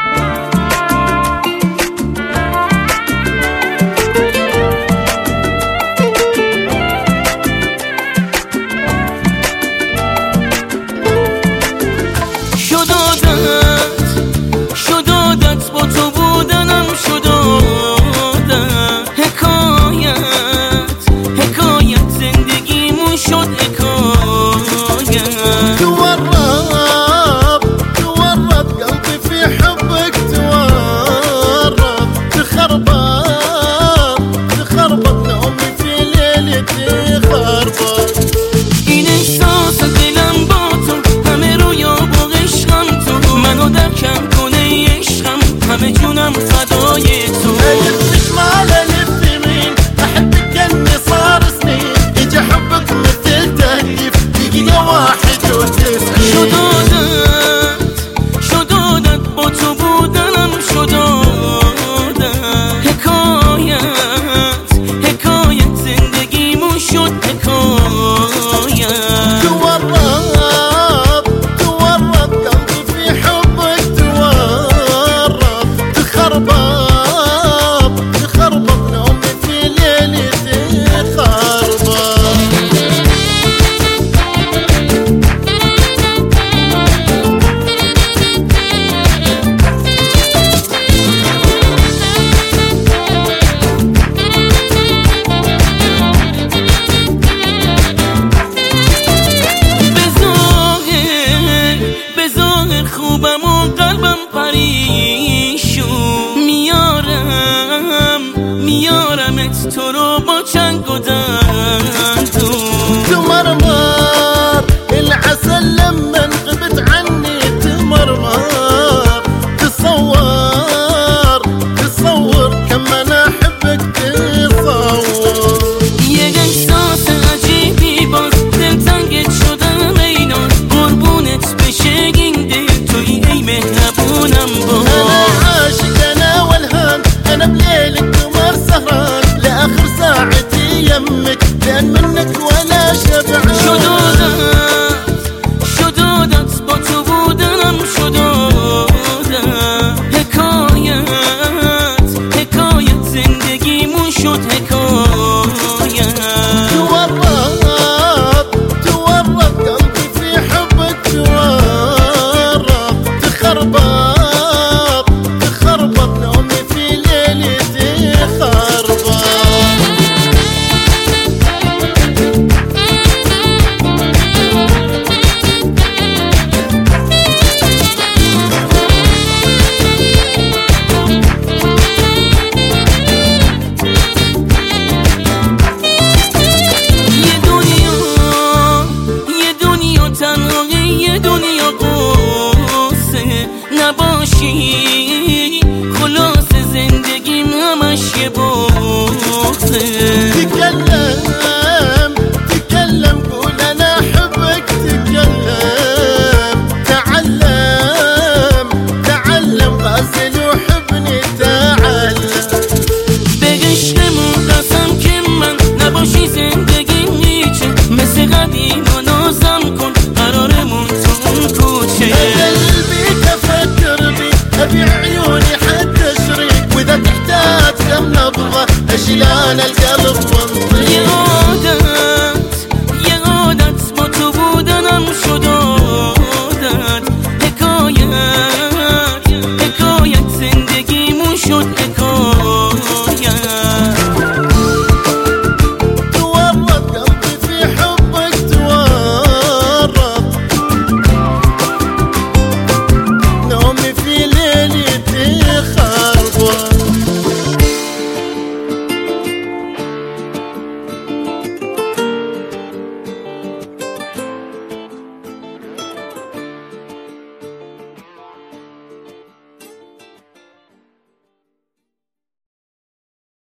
شدادت با تو بودنم شدادت حکایت زندگیمون شد حکایت تورط قلبي في حبك تورط تخربط نومي في ليلتي خربط این احساس دلم با تو همه رویا با عشقم تو منو درکم کنه عشقم همه جونم فدای تو ألف شمال ألف يمين أحبك كأني صار سنين يجي حبك مثل تهديف دقيقة 91 شدادت با تو بودنم شدادت حکایت زندگیمون شد حکایت تورط قلبي في حبك تورط تخربط نومي في ليلتي خربط خوبم و قلبم پریشون میارمت تو رو با چنگ و دندون تمرمر العسل لما غبت عني تمرمر تصور كم انا احبك تصور یک احساس عجیبی باز دلتنگت شدم اینان قربونت بشه این دل توی ای مهربونم باز انا عاشق انا والهان انا بليلك قمر سهران لاخر ساعتي يمك لان منك ولا شبعان شدادت با تو بودنم شدادت حکایت زندگیمون شد حکایت تورط قلبي في حبك تورط تخربط نومي في ليلتي خربط یه دنیا قصه نباشی خلاص زندگیم همش یه بغضه تكلم قول انا احبك تعلم غازل وحبني تعلم به عشقمون قسم که من نباشی زندگیم نیچه مثل قدیم و نازم کن قرارمون تو اون کوچه قلبي تفكر بي ابي